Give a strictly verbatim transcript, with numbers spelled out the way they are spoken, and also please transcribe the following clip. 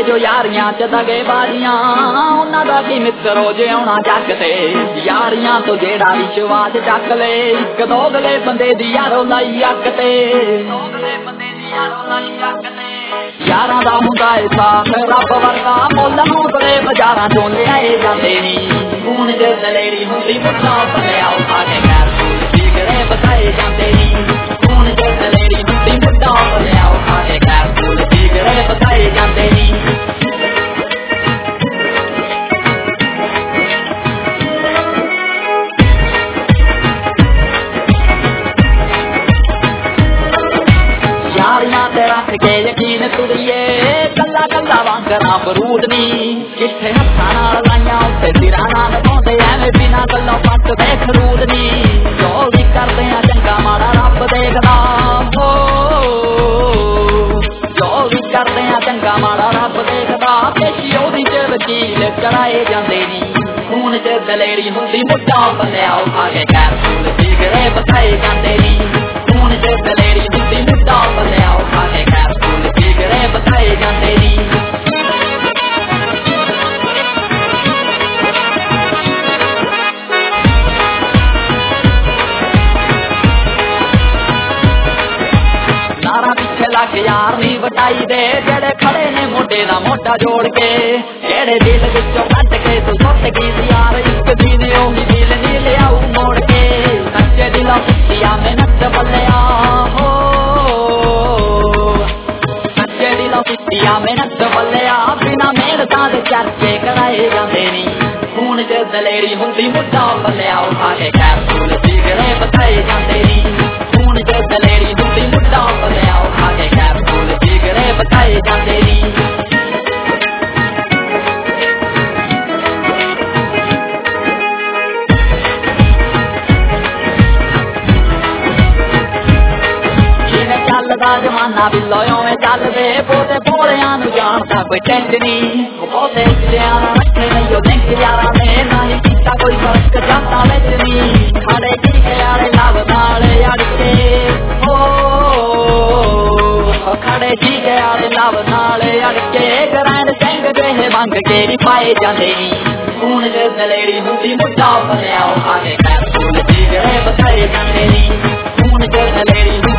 जो यारियां च दगे बाजियां उन्हां दा की मित्रो जे आउणा जग ते यारियां तो जेड़ा विश्वास चक ले इक दोगले बंदे दी यारो लाई अक ते दोगले बंदे दी यारो लाई अक ते यारां दा हुंदा ए साथ रब वर्गा मुल हौसले बाजारां चों लिआए जांदे नी खून च दलेरी हुंदी मुट्ठा भलिया उठा के गैर जिगरे बसाए जांदे नी खून च दलेरी हुंदी मुट्ठा भलिया उठा के गैर जिगरे बसाए जांदे नी यारियां ते रख के यकीन तुरिए कल्ला कल्ला वांगरा बरूद नी किथे हत्थां नाल लाइयां उत्ते सिरां नाल पाउंदे एवें बिना गल्लों पट ते खरूद नी जो भी करदे आ चंगा माड़ा रब देखदा हो जो भी करदे आ चंगा माड़ा रब देखदा पेशी ओदी च वकील कराए जांदे नी खून च दलेरी हुंदी मुट्ठा भलिया उठा के खैर फूल जिगरे बसाए जांदे नी खून च दलेरी हुंदी मुट्ठा भलिया उठा के खैर फूल जिगरे बसाए जांदे नी लग यार नी वटाई दे जेड़े खड़े ने मोटे दा मोटा जोड़ के जेड़े दिल विचों कट के तू सुट गई यार इक दिन ओही दिल नी लियाऊ मोड़ के कच्चे दिलों पिया मेहनत बल्लिया हो कच्चे दिलों पिया मेहनत बल्लिया बिना मेहनतां दे चर्चे कराए जांदे नी खून च दलेरी हुंदी मुट्ठा भलिया उठा के खैर फूल जिगरे बसाए जांदे नी खून च दलेरी हुंदी मुट्ठा भलिया उठा के खैर फूल जिगरे बसाए जांदे नी चलदा जमाना बिल्लो ओवें चलदे पोते भोलियां नूं जानदा कोई टेंट नी पोते जिलियां रखे नहीं ओ लिंक यारां ने ना ही कीता कोई फर्क जाता विच नी खड़े टीके आले लव नाल अड़ के हो खड़े टीके आले लव नाल अड़ के ग्रैंड सिंह जेहे मंग के नी पाए जांदे नी खून च दलेरी हुंदी मुट्ठा भलिया उठा के खैर फूल जिगरे बसाए जांदे नी खून च दलेरी